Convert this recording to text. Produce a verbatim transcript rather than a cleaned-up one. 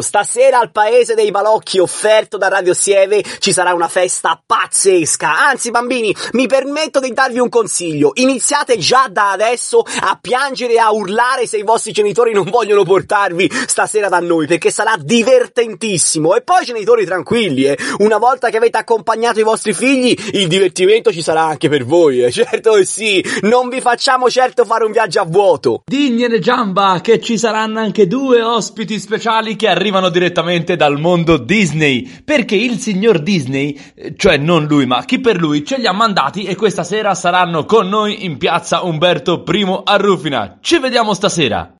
Stasera al Paese dei Balocchi, offerto da Radio Sieve, ci sarà una festa pazzesca. Anzi, bambini, mi permetto di darvi un consiglio: iniziate già da adesso a piangere e a urlare se i vostri genitori non vogliono portarvi stasera da noi, perché sarà divertentissimo. E poi, genitori, tranquilli, eh. Una volta che avete accompagnato i vostri figli, il divertimento ci sarà anche per voi, eh. Certo che sì, non vi facciamo certo fare un viaggio a vuoto. Digliene, Giamba, che ci saranno anche due ospiti speciali che arrivano direttamente dal mondo Disney, perché il signor Disney, cioè non lui ma chi per lui, ce li ha mandati e questa sera saranno con noi in piazza Umberto I a Rufina. Ci vediamo stasera!